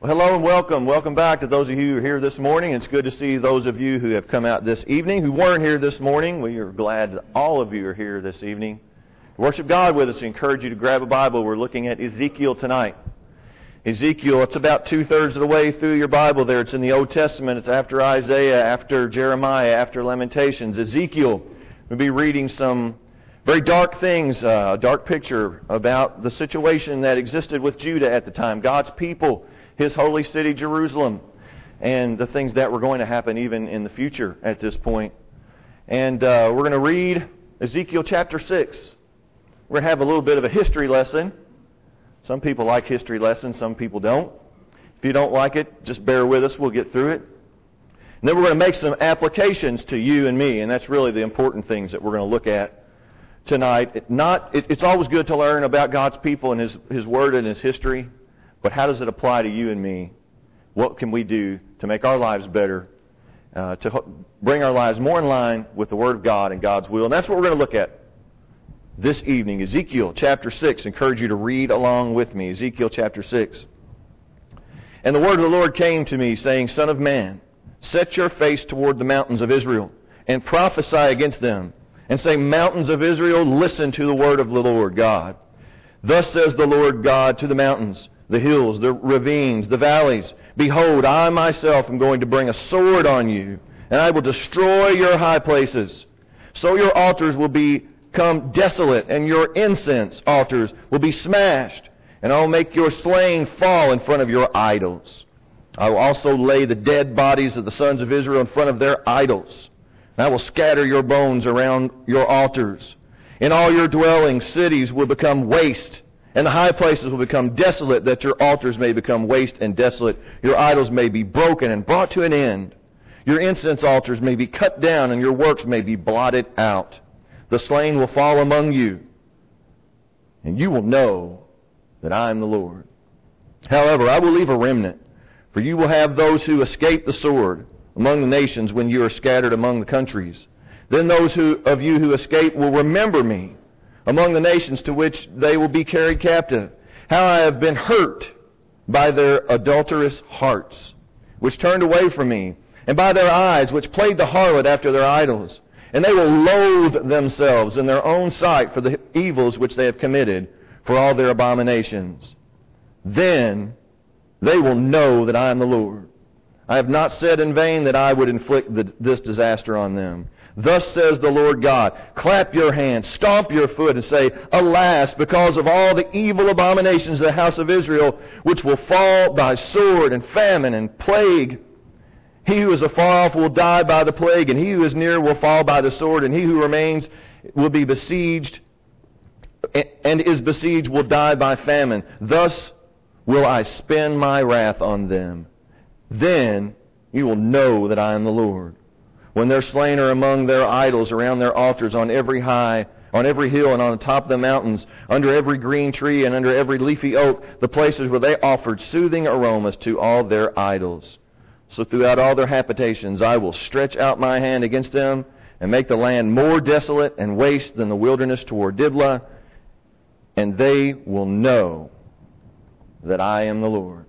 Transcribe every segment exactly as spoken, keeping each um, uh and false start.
Well, hello and welcome. Welcome back to those of you who are here this morning. It's good to see those of you who have come out this evening who weren't here this morning. We are glad that all of you are here this evening to worship God with us. We encourage you to grab a Bible. We're looking at Ezekiel tonight. Ezekiel, it's about two-thirds of the way through your Bible there. It's in the Old Testament. It's after Isaiah, after Jeremiah, after Lamentations. Ezekiel, we'll be reading some very dark things, uh, a dark picture about the situation that existed with Judah at the time, God's people, His holy city, Jerusalem, and the things that were going to happen even in the future at this point. And uh, we're going to read Ezekiel chapter six. We're going to have a little bit of a history lesson. Some people like history lessons, some people don't. If you don't like it, just bear with us. We'll get through it. And then we're going to make some applications to you and me, and that's really the important things that we're going to look at tonight. It not, it, it's always good to learn about God's people and His, His Word and His history. But how does it apply to you and me? What can we do to make our lives better, uh, to ho- bring our lives more in line with the Word of God and God's will? And that's what we're going to look at this evening. Ezekiel chapter six. I encourage you to read along with me. Ezekiel chapter six. And the word of the Lord came to me, saying, Son of man, set your face toward the mountains of Israel, and prophesy against them, and say, Mountains of Israel, listen to the word of the Lord God. Thus says the Lord God to the mountains, the hills, the ravines, the valleys, Behold, I myself am going to bring a sword on you, and I will destroy your high places. So your altars will become desolate, and your incense altars will be smashed, and I will make your slain fall in front of your idols. I will also lay the dead bodies of the sons of Israel in front of their idols, and I will scatter your bones around your altars. In all your dwelling cities will become waste, and the high places will become desolate, that your altars may become waste and desolate. Your idols may be broken and brought to an end. Your incense altars may be cut down, and your works may be blotted out. The slain will fall among you, and you will know that I am the Lord. However, I will leave a remnant, for you will have those who escape the sword among the nations when you are scattered among the countries. Then those who, of you who escape will remember me among the nations to which they will be carried captive, how I have been hurt by their adulterous hearts, which turned away from me, and by their eyes, which played the harlot after their idols. And they will loathe themselves in their own sight for the evils which they have committed, for all their abominations. Then they will know that I am the Lord. I have not said in vain that I would inflict the, this disaster on them. Thus says the Lord God, Clap your hands, stomp your foot, and say, Alas, because of all the evil abominations of the house of Israel, which will fall by sword and famine and plague. He who is afar off will die by the plague, and he who is near will fall by the sword, and he who remains will be besieged, and is besieged will die by famine. Thus will I spend my wrath on them. Then you will know that I am the Lord. When their slain are among their idols, around their altars, on every high, on every hill, and on the top of the mountains, under every green tree and under every leafy oak, the places where they offered soothing aromas to all their idols. So throughout all their habitations I will stretch out my hand against them, and make the land more desolate and waste than the wilderness toward Diblah, and they will know that I am the Lord.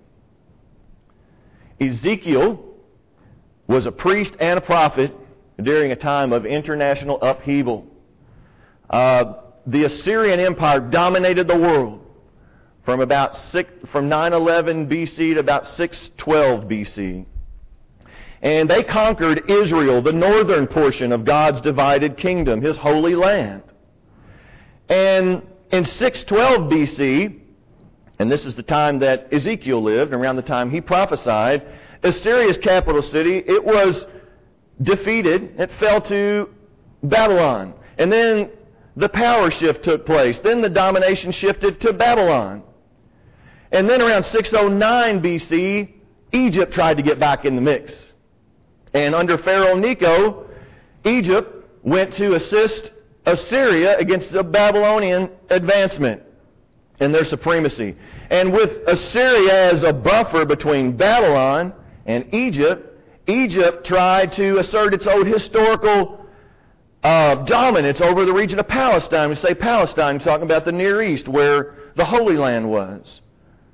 Ezekiel was a priest and a prophet during a time of international upheaval. Uh, the Assyrian Empire dominated the world from about six, from nine eleven B C to about six twelve B C. And they conquered Israel, the northern portion of God's divided kingdom, His holy land. And in six twelve B C, and this is the time that Ezekiel lived, around the time he prophesied, Assyria's capital city, it was defeated. It fell to Babylon. And then the power shift took place. Then the domination shifted to Babylon. And then around six oh nine B C, Egypt tried to get back in the mix. And under Pharaoh Necho, Egypt went to assist Assyria against the Babylonian advancement and their supremacy. And with Assyria as a buffer between Babylon and Egypt, Egypt tried to assert its own historical uh, dominance over the region of Palestine. We say Palestine, talking about the Near East, where the Holy Land was.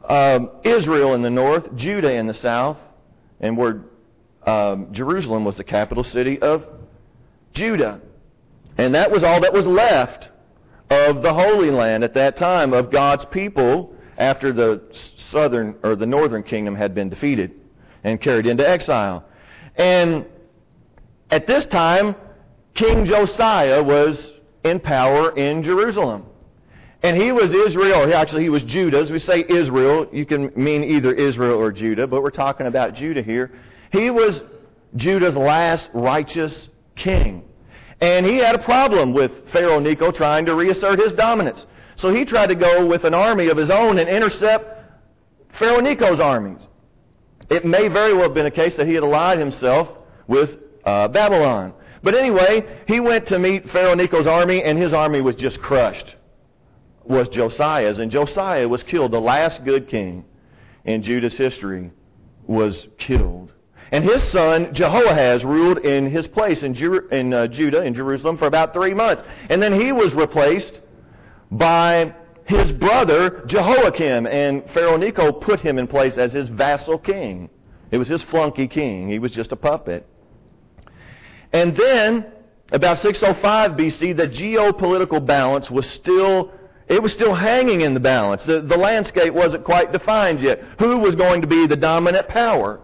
um, Israel in the north, Judah in the south, and where um, Jerusalem was the capital city of Judah. And that was all that was left of the Holy Land at that time, of God's people, after the southern or the northern kingdom had been defeated and carried into exile. And at this time, King Josiah was in power in Jerusalem. And he was Israel, actually he was Judah. As we say Israel, you can mean either Israel or Judah, but we're talking about Judah here. He was Judah's last righteous king. And he had a problem with Pharaoh Necho trying to reassert his dominance. So he tried to go with an army of his own and intercept Pharaoh Necho's armies. It may very well have been a case that he had allied himself with uh, Babylon. But anyway, he went to meet Pharaoh Necho's army, and his army was just crushed. Was Josiah's. And Josiah was killed. The last good king in Judah's history was killed. And his son, Jehoahaz, ruled in his place in, Ju- in uh, Judah, in Jerusalem, for about three months. And then he was replaced by his brother, Jehoiakim. And Pharaoh Necho put him in place as his vassal king. It was his flunky king. He was just a puppet. And then, about six oh five B C, the geopolitical balance was still, it was still hanging in the balance. The, the landscape wasn't quite defined yet. Who was going to be the dominant power?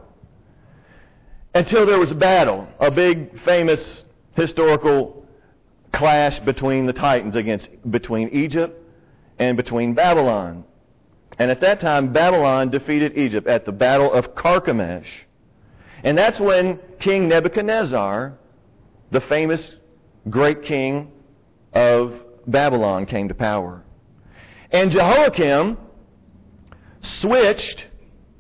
Until there was a battle, a big, famous, historical clash between the Titans against between Egypt and between Babylon. And at that time, Babylon defeated Egypt at the Battle of Carchemish. And that's when King Nebuchadnezzar, the famous great king of Babylon, came to power. And Jehoiakim switched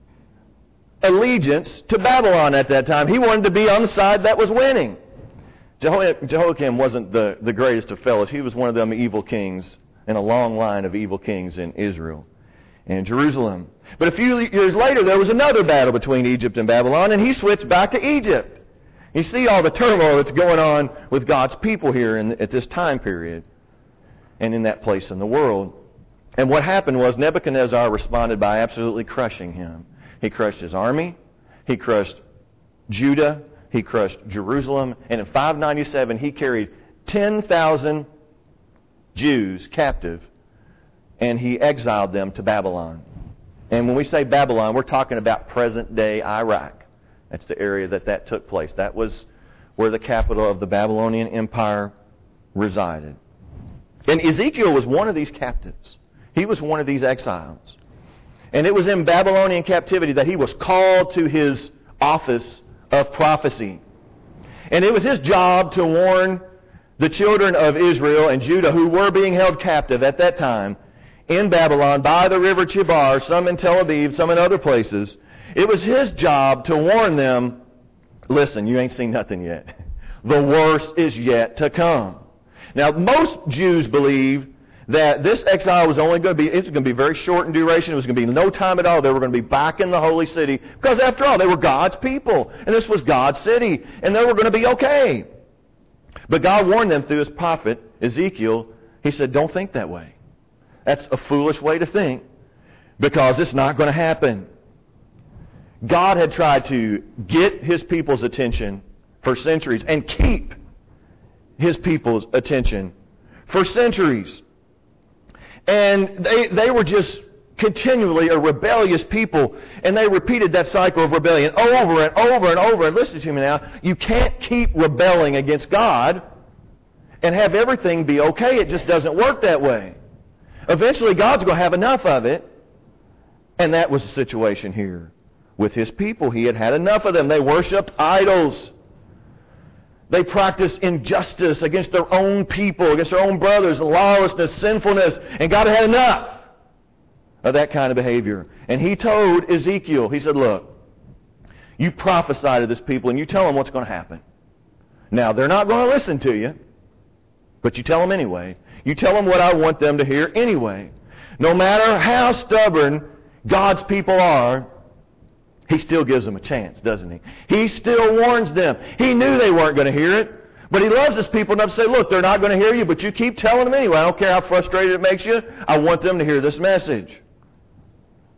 allegiance to Babylon at that time. He wanted to be on the side that was winning. Jeho- Jehoiakim wasn't the, the greatest of fellows. He was one of them evil kings in a long line of evil kings in Israel and Jerusalem. But a few years later, there was another battle between Egypt and Babylon, and he switched back to Egypt. You see all the turmoil that's going on with God's people here in, at this time period and in that place in the world. And what happened was Nebuchadnezzar responded by absolutely crushing him. He crushed his army, he crushed Judah, he crushed Jerusalem, and in five ninety-seven he carried ten thousand Jews captive, and he exiled them to Babylon. And when we say Babylon, we're talking about present-day Iraq. That's the area that that took place. That was where the capital of the Babylonian Empire resided. And Ezekiel was one of these captives. He was one of these exiles. And it was in Babylonian captivity that he was called to his office of prophecy. And it was his job to warn the children of Israel and Judah, who were being held captive at that time in Babylon by the river Chebar, some in Tel Aviv, some in other places. It was his job to warn them, listen, you ain't seen nothing yet. The worst is yet to come. Now, most Jews believe that this exile was only going to be, it's going to be very short in duration. It was going to be no time at all. They were going to be back in the holy city. Because after all, they were God's people. And this was God's city. And they were going to be okay. But God warned them through his prophet, Ezekiel. He said, don't think that way. That's a foolish way to think. Because it's not going to happen. God had tried to get his people's attention for centuries and keep his people's attention for centuries. And they, they were just continually a rebellious people. And they repeated that cycle of rebellion over and over and over. And listen to me now. You can't keep rebelling against God and have everything be okay. It just doesn't work that way. Eventually, God's going to have enough of it. And that was the situation here with his people. He had had enough of them. They worshipped idols. They practiced injustice against their own people, against their own brothers, lawlessness, sinfulness. And God had enough of that kind of behavior. And he told Ezekiel, he said, look, you prophesy to this people and you tell them what's going to happen. Now, they're not going to listen to you, but you tell them anyway. You tell them what I want them to hear anyway. No matter how stubborn God's people are, he still gives them a chance, doesn't he? He still warns them. He knew they weren't going to hear it. But he loves his people enough to say, look, they're not going to hear you, but you keep telling them anyway. I don't care how frustrated it makes you. I want them to hear this message.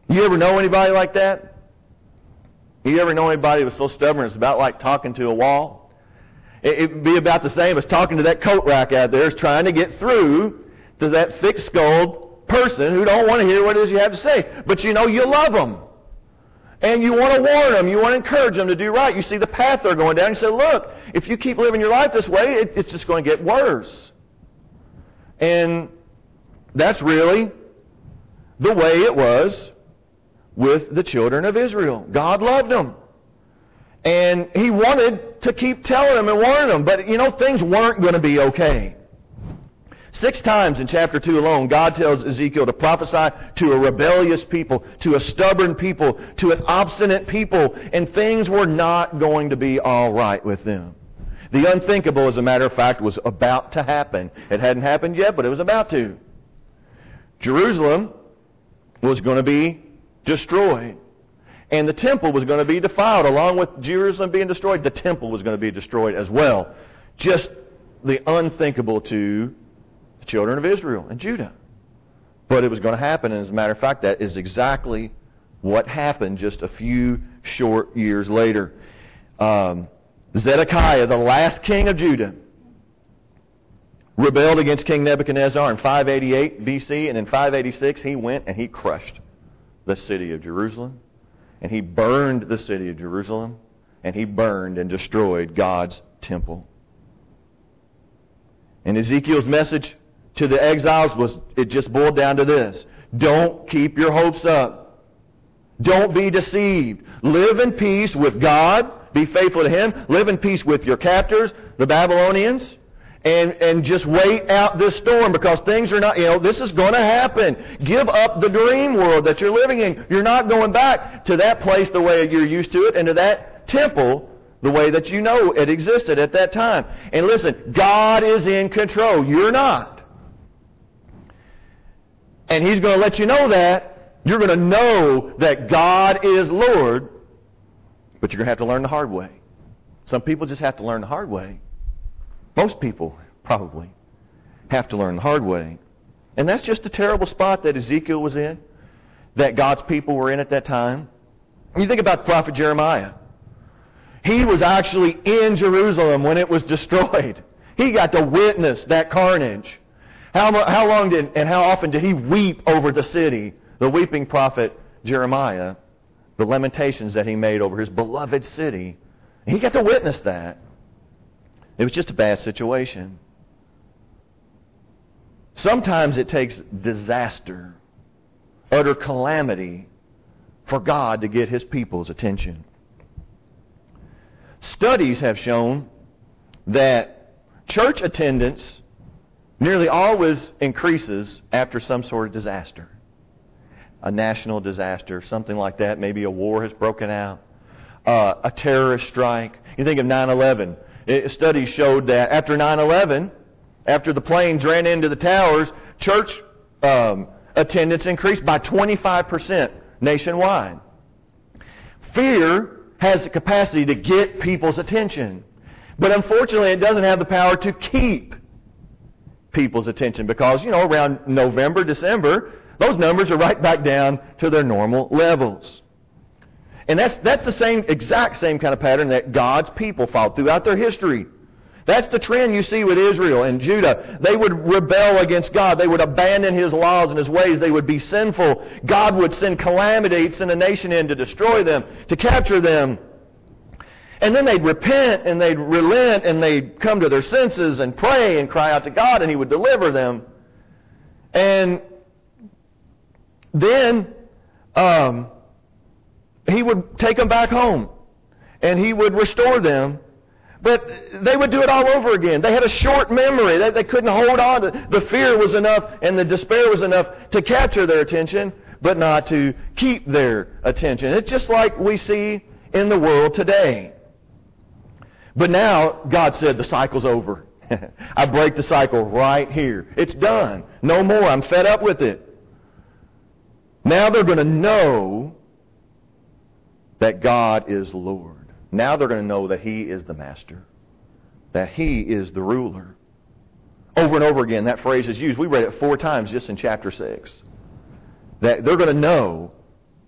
You ever know anybody like that? You ever know anybody who was so stubborn it's about like talking to a wall? It would be about the same as talking to that coat rack out there, is trying to get through to that thick-skulled person who don't want to hear what it is you have to say. But you know you love them. And you want to warn them. You want to encourage them to do right. You see the path they're going down. You say, look, if you keep living your life this way, it, it's just going to get worse. And that's really the way it was with the children of Israel. God loved them. And He wanted to keep telling them and warning them. But, you know, things weren't going to be okay. Six times in chapter two alone, God tells Ezekiel to prophesy to a rebellious people, to a stubborn people, to an obstinate people, and things were not going to be all right with them. The unthinkable, as a matter of fact, was about to happen. It hadn't happened yet, but it was about to. Jerusalem was going to be destroyed. And the temple was going to be defiled. Along with Jerusalem being destroyed, the temple was going to be destroyed as well. Just the unthinkable to the children of Israel and Judah. But it was going to happen, and as a matter of fact, that is exactly what happened just a few short years later. Um, Zedekiah, the last king of Judah, rebelled against King Nebuchadnezzar in five eighty-eight B C, and in five eighty-six he went and he crushed the city of Jerusalem, and he burned the city of Jerusalem, and he burned and destroyed God's temple. And Ezekiel's message to the exiles was, it just boiled down to this: don't keep your hopes up. Don't be deceived. Live in peace with God. Be faithful to Him. Live in peace with your captors, the Babylonians. And, and just wait out this storm, because things are not, you know, this is going to happen. Give up the dream world that you're living in. You're not going back to that place the way you're used to it, and to that temple the way that you know it existed at that time. And listen, God is in control. You're not. And He's going to let you know that. You're going to know that God is Lord, but you're going to have to learn the hard way. Some people just have to learn the hard way. Most people probably have to learn the hard way. And that's just a terrible spot that Ezekiel was in, that God's people were in at that time. You think about the prophet Jeremiah. He was actually in Jerusalem when it was destroyed. He got to witness that carnage. How, how long did and how often did he weep over the city? The weeping prophet Jeremiah, the lamentations that he made over his beloved city. He got to witness that. It was just a bad situation. Sometimes it takes disaster, utter calamity, for God to get His people's attention. Studies have shown that church attendance nearly always increases after some sort of disaster. A national disaster, something like that. Maybe a war has broken out. Uh, a terrorist strike. You think of nine eleven. It, studies showed that after nine eleven, after the planes ran into the towers, church um, attendance increased by twenty-five percent nationwide. Fear has the capacity to get people's attention. But unfortunately, it doesn't have the power to keep people's attention, because, you know, around November, December, those numbers are right back down to their normal levels. And that's that's the same exact same kind of pattern that God's people followed throughout their history. That's the trend you see with Israel and Judah. They would rebel against God. They would abandon His laws and His ways. They would be sinful. God would send calamity. He'd send a nation in to destroy them, to capture them. And then they'd repent and they'd relent and they'd come to their senses and pray and cry out to God, and He would deliver them. And then um, He would take them back home and He would restore them. But they would do it all over again. They had a short memory. They, they couldn't hold on to, the fear was enough and the despair was enough to capture their attention, but not to keep their attention. It's just like we see in the world today. But now, God said, the cycle's over. I break the cycle right here. It's done. No more. I'm fed up with it. Now they're going to know that God is Lord. Now they're going to know that He is the master, that He is the ruler. Over and over again, that phrase is used. We read it four times just in chapter six. That they're going to know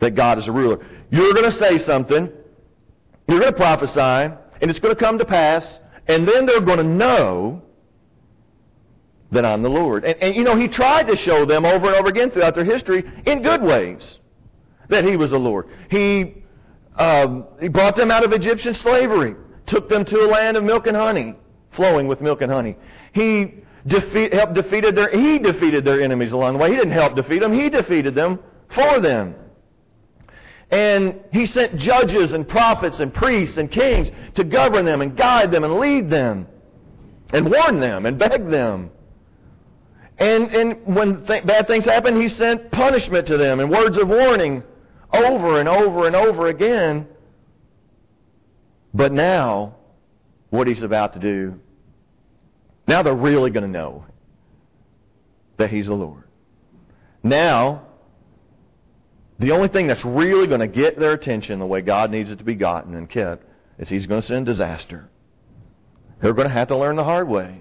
that God is a ruler. You're going to say something, you're going to prophesy, and it's going to come to pass, and then they're going to know that I'm the Lord. And, and you know, He tried to show them over and over again throughout their history in good ways that He was the Lord. He, um, he brought them out of Egyptian slavery, took them to a land of milk and honey, flowing with milk and honey. He defeat, helped defeated their, He defeated their enemies along the way. He didn't help defeat them. He defeated them for them. And He sent judges and prophets and priests and kings to govern them and guide them and lead them and warn them and beg them. And, and when th- bad things happened, He sent punishment to them and words of warning over and over and over again. But now, what He's about to do, now they're really going to know that He's the Lord. Now, the only thing that's really going to get their attention the way God needs it to be gotten and kept is He's going to send disaster. They're going to have to learn the hard way.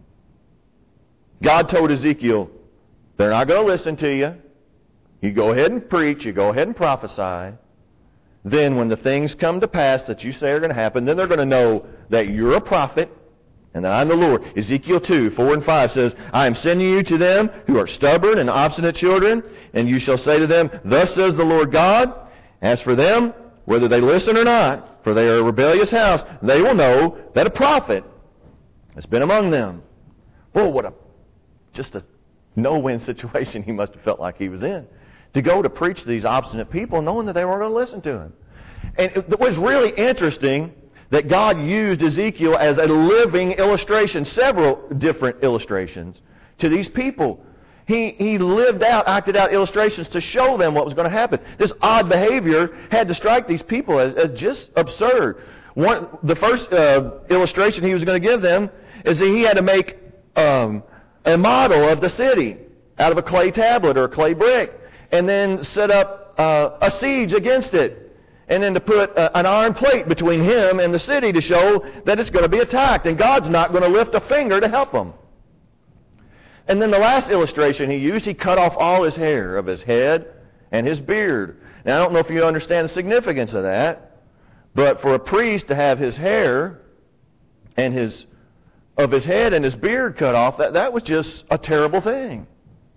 God told Ezekiel, they're not going to listen to you. You go ahead and preach. You go ahead and prophesy. Then when the things come to pass that you say are going to happen, then they're going to know that you're a prophet and that I'm the Lord. Ezekiel two, four and five says, I am sending you to them who are stubborn and obstinate children, and you shall say to them, thus says the Lord God, as for them, whether they listen or not, for they are a rebellious house, they will know that a prophet has been among them. Well, what a, just a no-win situation he must have felt like he was in. To go to preach to these obstinate people knowing that they weren't going to listen to him. And it was really interesting that God used Ezekiel as a living illustration, several different illustrations to these people. He, he lived out, acted out illustrations to show them what was going to happen. This odd behavior had to strike these people as, as just absurd. One, the first uh, illustration he was going to give them is that he had to make um, a model of the city out of a clay tablet or a clay brick, and then set up uh, a siege against it. And then to put uh, an iron plate between him and the city to show that it's going to be attacked. And God's not going to lift a finger to help them. And then the last illustration he used, he cut off all his hair of his head and his beard. Now, I don't know if you understand the significance of that, but for a priest to have his hair and his of his head and his beard cut off, that, that was just a terrible thing.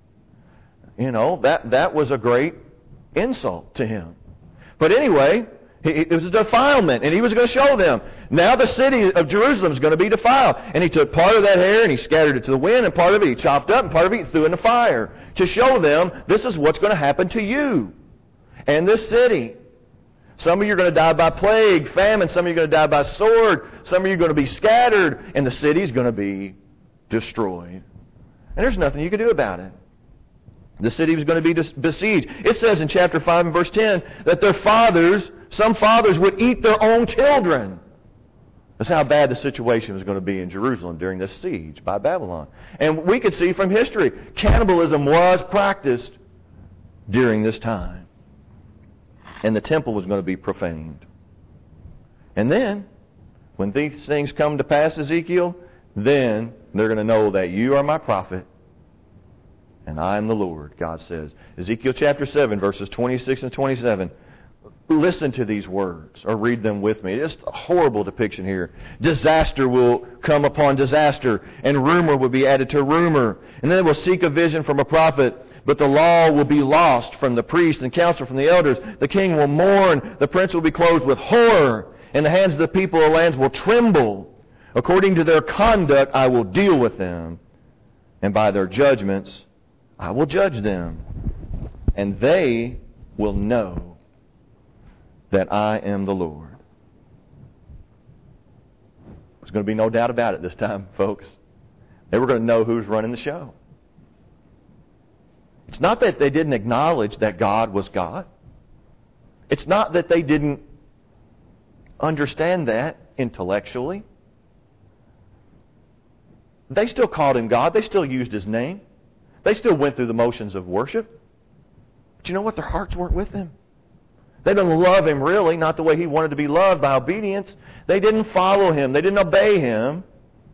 You know, that, that was a great insult to him. But anyway, it was a defilement, and he was going to show them. Now the city of Jerusalem is going to be defiled. And he took part of that hair and he scattered it to the wind, and part of it he chopped up, and part of it he threw in the fire to show them this is what's going to happen to you and this city. Some of you are going to die by plague, famine. Some of you are going to die by sword. Some of you are going to be scattered, and the city is going to be destroyed. And there's nothing you can do about it. The city was going to be besieged. It says in chapter five and verse ten that their fathers, some fathers would eat their own children. That's how bad the situation was going to be in Jerusalem during this siege by Babylon. And we could see from history, cannibalism was practiced during this time. And the temple was going to be profaned. And then, when these things come to pass, Ezekiel, then they're going to know that you are my prophet, and I am the Lord, God says. Ezekiel chapter seven, verses twenty-six and twenty-seven. Listen to these words, or read them with me. It's a horrible depiction here. Disaster will come upon disaster, and rumor will be added to rumor. And then they will seek a vision from a prophet, but the law will be lost from the priest and counsel from the elders. The king will mourn, the prince will be clothed with horror, and the hands of the people of the lands will tremble. According to their conduct I will deal with them, and by their judgments I will judge them, and they will know that I am the Lord. There's going to be no doubt about it this time, folks. They were going to know who's running the show. It's not that they didn't acknowledge that God was God. It's not that they didn't understand that intellectually. They still called Him God. They still used His name. They still went through the motions of worship. But you know what? Their hearts weren't with Him. They didn't love Him really, not the way He wanted to be loved, by obedience. They didn't follow Him. They didn't obey Him.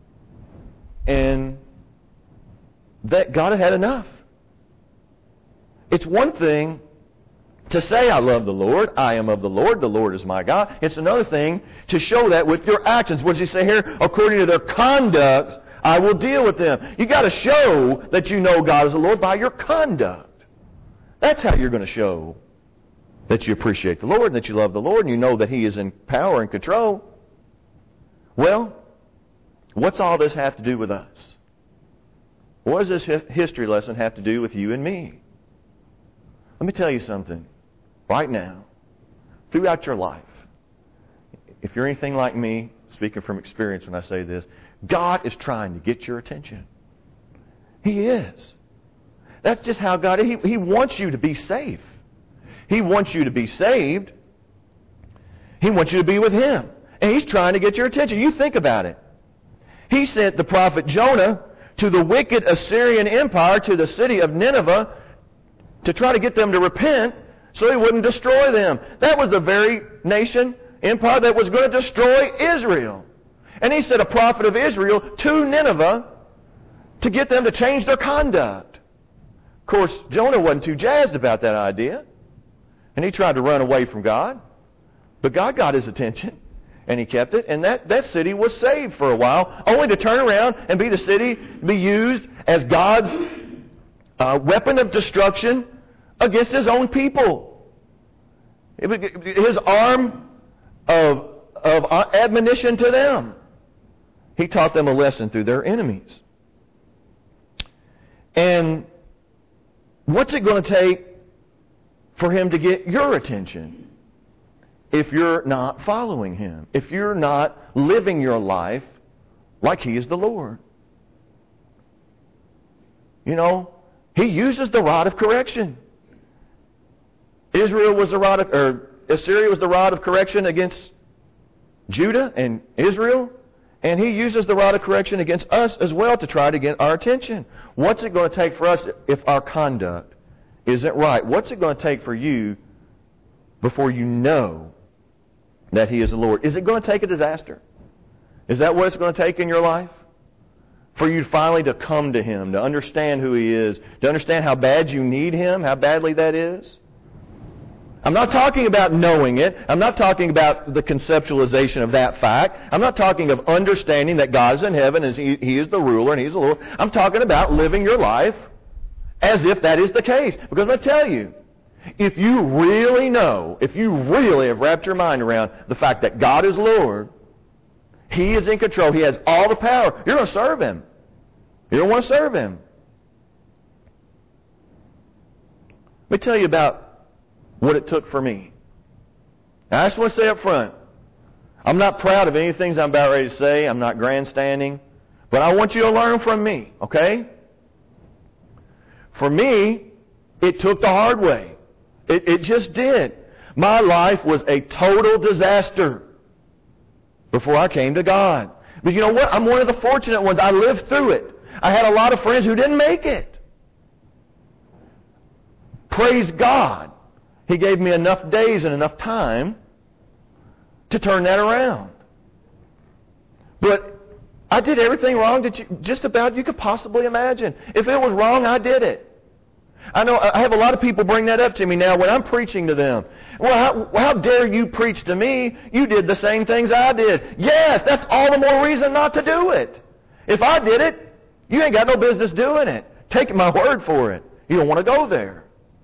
And that God had had enough. It's one thing to say, I love the Lord, I am of the Lord, the Lord is my God. It's another thing to show that with your actions. What does he say here? According to their conduct, I will deal with them. You've got to show that you know God is the Lord by your conduct. That's how you're going to show that you appreciate the Lord and that you love the Lord and you know that he is in power and control. Well, what's all this have to do with us? What does this history lesson have to do with you and me? Let me tell you something. Right now, throughout your life, if you're anything like me, speaking from experience when I say this, God is trying to get your attention. He is. That's just how God is. He, he wants you to be safe. He wants you to be saved. He wants you to be with Him. And He's trying to get your attention. You think about it. He sent the prophet Jonah to the wicked Assyrian Empire, to the city of Nineveh, to try to get them to repent so He wouldn't destroy them. That was the very nation, empire, that was going to destroy Israel. And He sent a prophet of Israel to Nineveh to get them to change their conduct. Of course, Jonah wasn't too jazzed about that idea. And he tried to run away from God. But God got his attention. And He kept it. And that, that city was saved for a while, only to turn around and be the city, be used as God's uh, weapon of destruction against His own people. His arm of, of admonition to them. He taught them a lesson through their enemies. And what's it going to take for Him to get your attention if you're not following Him? If you're not living your life like He is the Lord? You know, He uses the rod of correction. Israel was the rod of, or Assyria was the rod of correction against Judah and Israel. And He uses the rod of correction against us as well to try to get our attention. What's it going to take for us if our conduct isn't right? What's it going to take for you before you know that He is the Lord? Is it going to take a disaster? Is that what it's going to take in your life? For you finally to come to Him, to understand who He is, to understand how bad you need Him, how badly that is? I'm not talking about knowing it. I'm not talking about the conceptualization of that fact. I'm not talking of understanding that God is in heaven and He, he is the ruler and He's the Lord. I'm talking about living your life as if that is the case. Because I'm going to tell you, if you really know, if you really have wrapped your mind around the fact that God is Lord, He is in control, He has all the power, you're going to serve Him. You don't want to serve Him. Let me tell you about what it took for me. Now, I just want to say up front, I'm not proud of any things I'm about ready to say. I'm not grandstanding. But I want you to learn from me, okay? For me, it took the hard way. It, it just did. My life was a total disaster before I came to God. But you know what? I'm one of the fortunate ones. I lived through it. I had a lot of friends who didn't make it. Praise God. He gave me enough days and enough time to turn that around. But I did everything wrong that you, just about you could possibly imagine. If it was wrong, I did it. I know I have a lot of people bring that up to me now when I'm preaching to them. Well, how, how dare you preach to me? You did the same things I did. Yes, that's all the more reason not to do it. If I did it, you ain't got no business doing it. Take my word for it. You don't want to go there.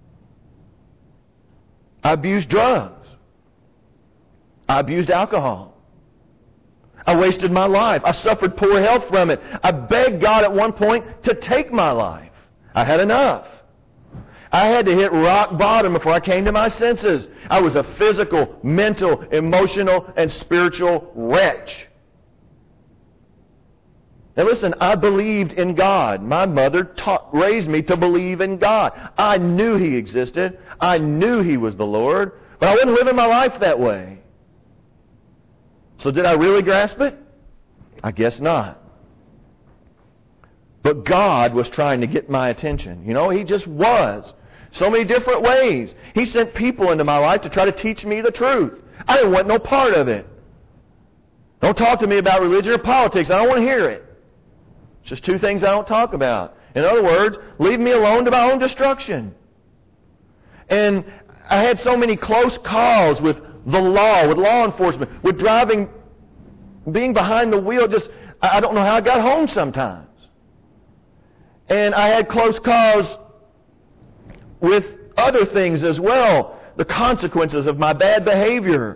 I abused drugs. I abused alcohol. I wasted my life. I suffered poor health from it. I begged God at one point to take my life. I had enough. I had to hit rock bottom before I came to my senses. I was a physical, mental, emotional, and spiritual wretch. Now listen, I believed in God. My mother taught, raised me to believe in God. I knew He existed. I knew He was the Lord. But I wasn't living my life that way. So did I really grasp it? I guess not. But God was trying to get my attention. You know, He just was. So many different ways. He sent people into my life to try to teach me the truth. I didn't want no part of it. Don't talk to me about religion or politics. I don't want to hear it. It's just two things I don't talk about. In other words, leave me alone to my own destruction. And I had so many close calls with the law, with law enforcement, with driving, being behind the wheel. Just, I don't know how I got home sometimes. And I had close calls with other things as well. The consequences of my bad behavior.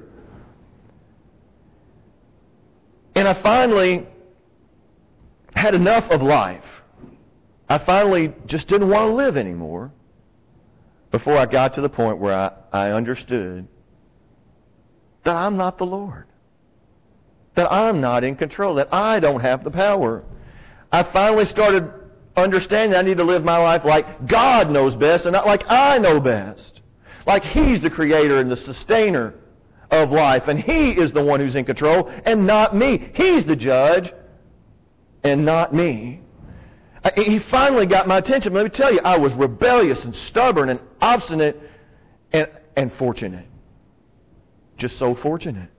And I finally had enough of life. I finally just didn't want to live anymore before I got to the point where I, I understood that I'm not the Lord. That I'm not in control. That I don't have the power. I finally started understanding I need to live my life like God knows best and not like I know best. Like He's the creator and the sustainer of life, and He is the one who's in control and not me. He's the judge and not me. He finally got my attention. Let me tell you, I was rebellious and stubborn and obstinate and, and fortunate. Just so fortunate.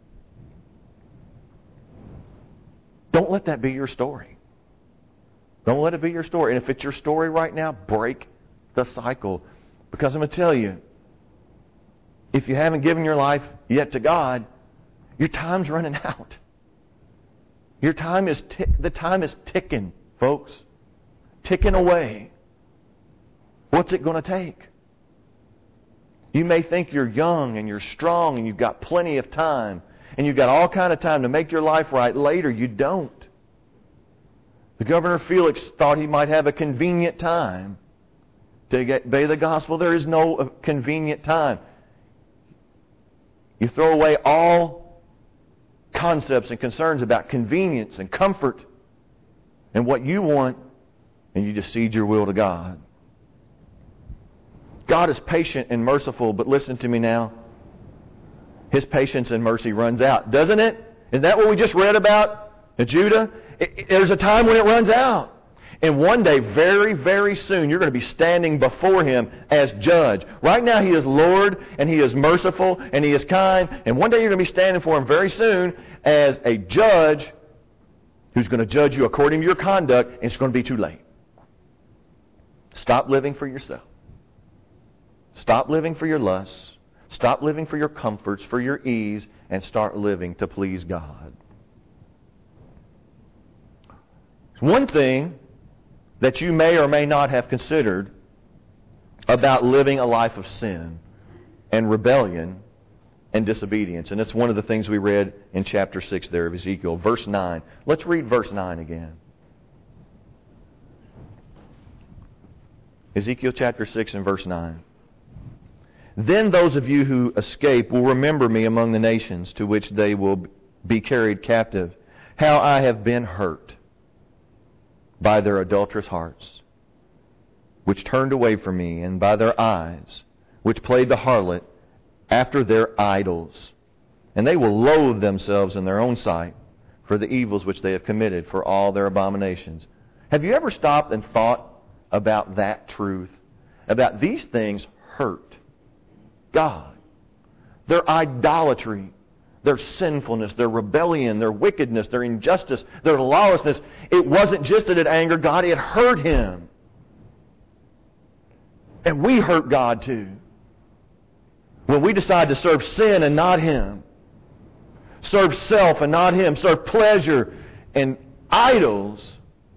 Don't let that be your story. Don't let it be your story. And if it's your story right now, break the cycle. Because I'm going to tell you, if you haven't given your life yet to God, your time's running out. Your time is tick, the time is ticking, folks. Ticking away. What's it going to take? You may think you're young and you're strong and you've got plenty of time and you've got all kind of time to make your life right later. You don't. The governor Felix thought he might have a convenient time to get, obey the gospel. There is no convenient time. You throw away all concepts and concerns about convenience and comfort and what you want, and you just cede your will to God. God is patient and merciful, but listen to me now. His patience and mercy runs out, doesn't it? Isn't that what we just read about in Judah? It, it, there's a time when it runs out. And one day, very, very soon, you're going to be standing before Him as judge. Right now, He is Lord, and He is merciful, and He is kind. And one day, you're going to be standing for Him very soon as a judge who's going to judge you according to your conduct, and it's going to be too late. Stop living for yourself. Stop living for your lusts. Stop living for your comforts, for your ease, and start living to please God. One thing that you may or may not have considered about living a life of sin and rebellion and disobedience. And it's one of the things we read in chapter six there of Ezekiel. Verse nine. Let's read verse nine again. Ezekiel chapter six and verse nine. Then those of you who escape will remember me among the nations to which they will be carried captive, how I have been hurt by their adulterous hearts, which turned away from me, and by their eyes, which played the harlot after their idols. And they will loathe themselves in their own sight for the evils which they have committed, for all their abominations. Have you ever stopped and thought about that truth? About these things hurt God. Their idolatry, their sinfulness, their rebellion, their wickedness, their injustice, their lawlessness. It wasn't just that it angered God, it hurt Him. And we hurt God too. When we decide to serve sin and not Him, serve self and not Him, serve pleasure and idols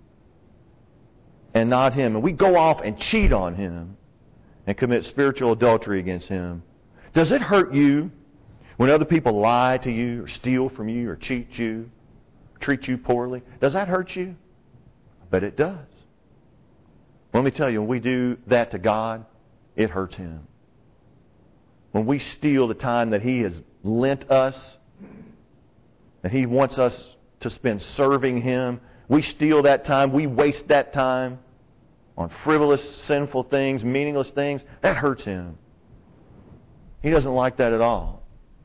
and not Him, and we go off and cheat on Him and commit spiritual adultery against Him. Does it hurt you when other people lie to you or steal from you or cheat you, treat you poorly? Does that hurt you? I bet it does. Let me tell you, when we do that to God, it hurts Him. When we steal the time that He has lent us, and He wants us to spend serving Him, we steal that time, we waste that time on frivolous, sinful things, meaningless things, that hurts Him. He doesn't like that at all.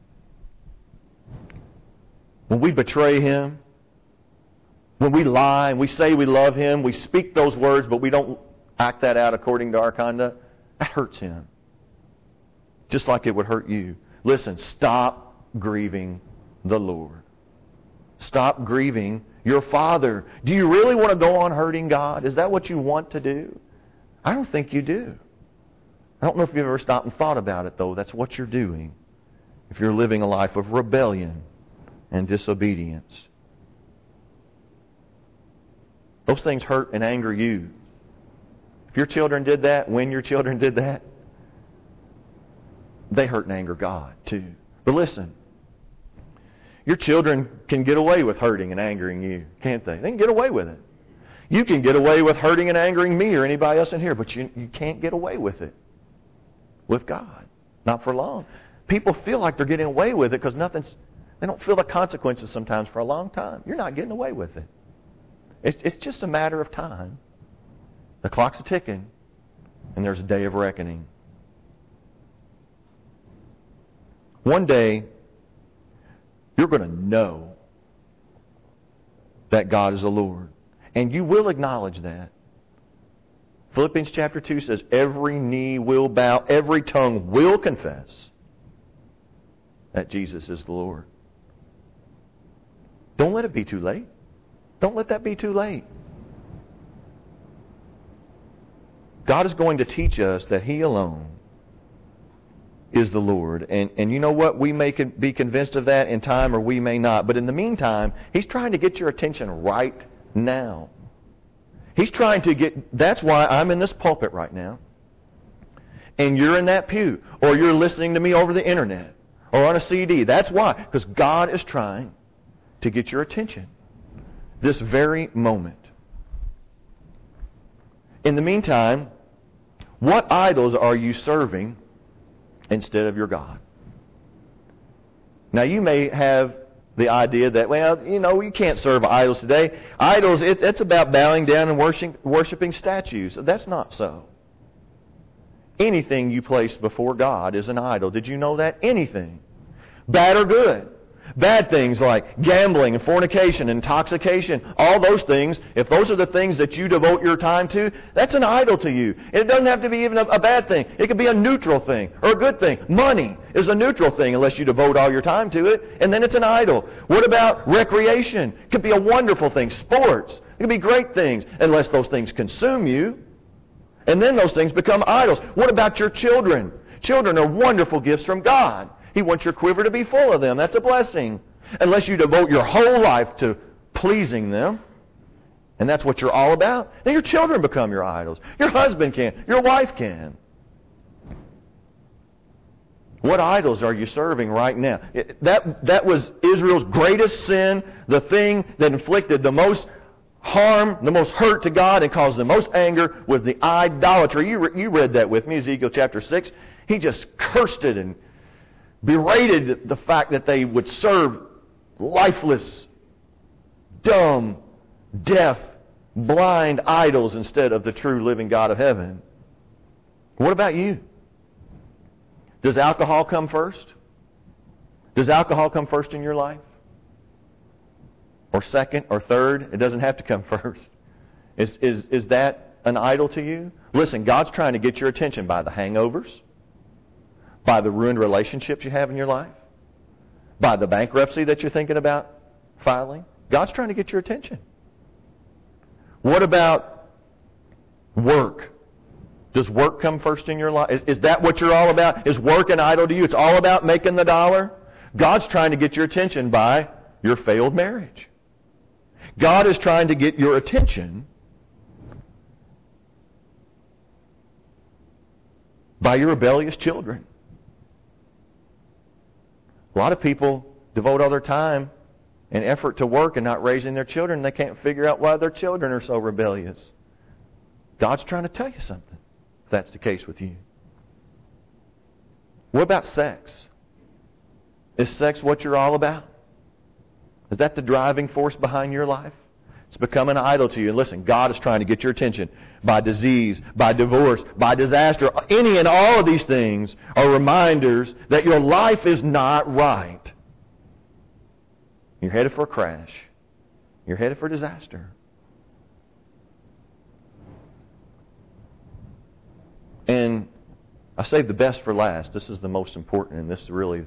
When we betray Him, when we lie and we say we love Him, we speak those words, but we don't act that out according to our conduct, that hurts Him. Just like it would hurt you. Listen, stop grieving the Lord. Stop grieving your Father. Do you really want to go on hurting God? Is that what you want to do? I don't think you do. I don't know if you've ever stopped and thought about it, though. That's what you're doing if you're living a life of rebellion and disobedience. Those things hurt and anger you. If your children did that, when your children did that, they hurt and anger God too. But listen, your children can get away with hurting and angering you, can't they? They can get away with it. You can get away with hurting and angering me or anybody else in here, but you, you can't get away with it with God. Not for long. People feel like they're getting away with it because nothing's, they don't feel the consequences sometimes for a long time. You're not getting away with it. It's, it's just a matter of time. The clock's ticking, and there's a day of reckoning. One day, you're going to know that God is the Lord. And you will acknowledge that. Philippians chapter two says, every knee will bow, every tongue will confess that Jesus is the Lord. Don't let it be too late. Don't let that be too late. God is going to teach us that He alone is the Lord. And, and you know what? We may be convinced of that in time or we may not. But in the meantime, He's trying to get your attention right now. He's trying to get... That's why I'm in this pulpit right now. And you're in that pew. Or you're listening to me over the internet. Or on a C D. That's why. Because God is trying to get your attention. This very moment. In the meantime, what idols are you serving instead of your God? Now you may have the idea that, well, you know, you can't serve idols today. Idols, it, it's about bowing down and worshiping, worshiping statues. That's not so. Anything you place before God is an idol. Did you know that? Anything. Bad or good. Bad things like gambling and fornication, intoxication, all those things, if those are the things that you devote your time to, that's an idol to you. And it doesn't have to be even a, a bad thing. It could be a neutral thing or a good thing. Money is a neutral thing unless you devote all your time to it, and then it's an idol. What about recreation? It could be a wonderful thing. Sports. It could be great things unless those things consume you, and then those things become idols. What about your children? Children are wonderful gifts from God. He wants your quiver to be full of them. That's a blessing. Unless you devote your whole life to pleasing them, and that's what you're all about, then your children become your idols. Your husband can. Your wife can. What idols are you serving right now? That, that was Israel's greatest sin, the thing that inflicted the most harm, the most hurt to God and caused the most anger was the idolatry. You, re, you read that with me, Ezekiel chapter six. He just cursed it and berated the fact that they would serve lifeless, dumb, deaf, blind idols instead of the true living God of heaven. What about you? Does alcohol come first? Does alcohol come first in your life? Or second or third? It doesn't have to come first. Is, is, is that an idol to you? Listen, God's trying to get your attention by the hangovers, by the ruined relationships you have in your life, by the bankruptcy that you're thinking about filing. God's trying to get your attention. What about work? Does work come first in your life? Is, is that what you're all about? Is work an idol to you? It's all about making the dollar? God's trying to get your attention by your failed marriage. God is trying to get your attention by your rebellious children. A lot of people devote all their time and effort to work and not raising their children. They can't figure out why their children are so rebellious. God's trying to tell you something, if that's the case with you. What about sex? Is sex what you're all about? Is that the driving force behind your life? It's become an idol to you. And listen, God is trying to get your attention by disease, by divorce, by disaster. Any and all of these things are reminders that your life is not right. You're headed for a crash. You're headed for disaster. And I saved the best for last. This is the most important, and this is really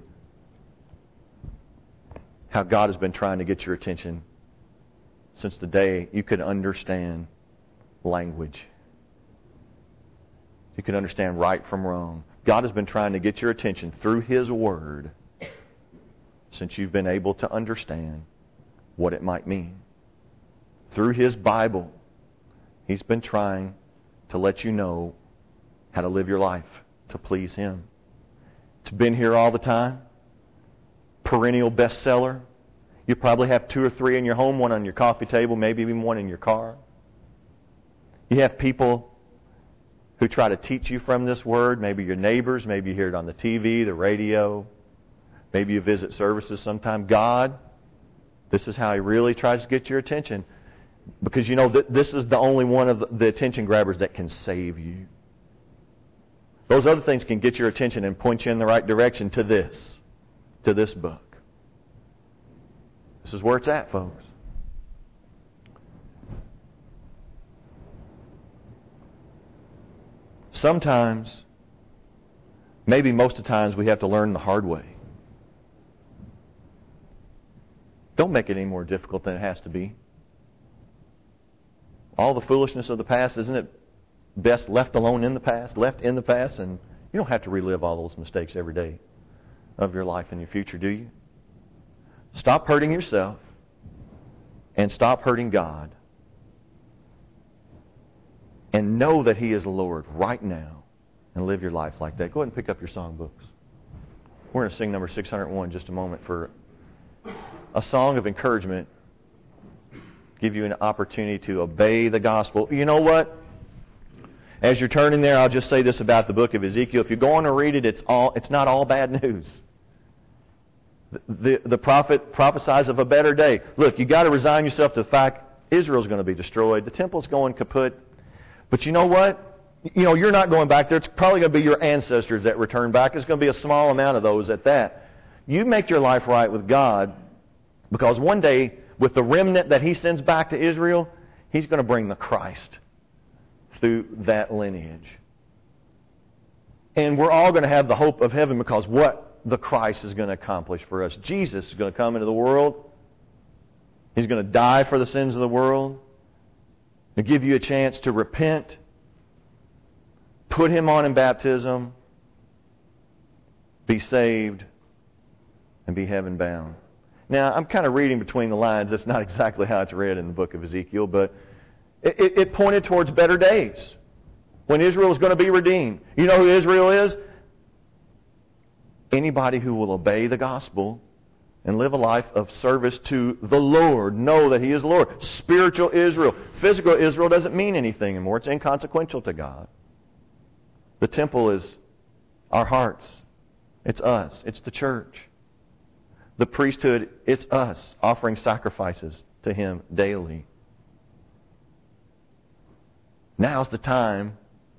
how God has been trying to get your attention since the day you could understand language. You can understand right from wrong. God has been trying to get your attention through His Word since you've been able to understand what it might mean. Through His Bible, He's been trying to let you know how to live your life to please Him. It's been here all the time. Perennial bestseller. You probably have two or three in your home, one on your coffee table, maybe even one in your car. You have people who try to teach you from this Word, maybe your neighbors, maybe you hear it on the T V, the radio, maybe you visit services sometime. God, this is how He really tries to get your attention, because you know that this is the only one of the attention grabbers that can save you. Those other things can get your attention and point you in the right direction to this, to this book. This is where it's at, folks. Sometimes, maybe most of the times, we have to learn the hard way. Don't make it any more difficult than it has to be. All the foolishness of the past, isn't it best left alone in the past, left in the past? And you don't have to relive all those mistakes every day of your life and your future, do you? Stop hurting yourself and stop hurting God. And know that He is the Lord right now and live your life like that. Go ahead and pick up your songbooks. We're going to sing number six hundred one in just a moment for a song of encouragement. Give you an opportunity to obey the gospel. You know what? As you're turning there, I'll just say this about the book of Ezekiel. If you go on to read it, it's all it's not all bad news. The, the, the prophet prophesies of a better day. Look, you got to resign yourself to the fact Israel's going to be destroyed. The temple's going kaput. But you know what? You know, you're not going back there. It's probably going to be your ancestors that return back. It's going to be a small amount of those at that. You make your life right with God, because one day, with the remnant that He sends back to Israel, He's going to bring the Christ through that lineage. And we're all going to have the hope of heaven, because what the Christ is going to accomplish for us. Jesus is going to come into the world. He's going to die for the sins of the world. To give you a chance to repent, put Him on in baptism, be saved, and be heaven bound. Now, I'm kind of reading between the lines. That's not exactly how it's read in the book of Ezekiel, but it, it, it pointed towards better days when Israel was going to be redeemed. You know who Israel is? Anybody who will obey the gospel and live a life of service to the Lord. Know that He is Lord. Spiritual Israel. Physical Israel doesn't mean anything anymore. It's inconsequential to God. The temple is our hearts. It's us. It's the church. The priesthood, it's us offering sacrifices to Him daily. Now's the time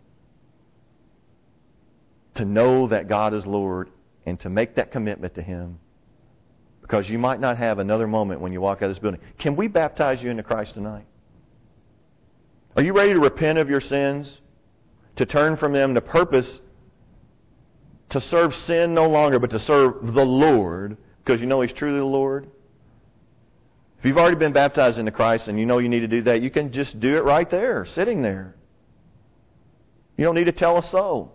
to know that God is Lord and to make that commitment to Him. Because you might not have another moment when you walk out of this building. Can we baptize you into Christ tonight? Are you ready to repent of your sins? To turn from them, to purpose to serve sin no longer, but to serve the Lord, because you know He's truly the Lord? If you've already been baptized into Christ and you know you need to do that, you can just do it right there, sitting there. You don't need to tell a soul.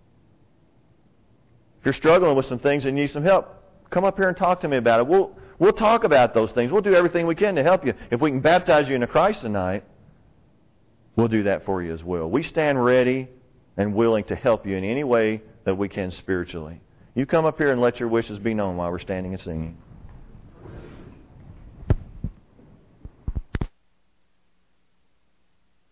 If you're struggling with some things and you need some help, come up here and talk to me about it. We'll we'll talk about those things. We'll do everything we can to help you. If we can baptize you into Christ tonight, we'll do that for you as well. We stand ready and willing to help you in any way that we can spiritually. You come up here and let your wishes be known while we're standing and singing.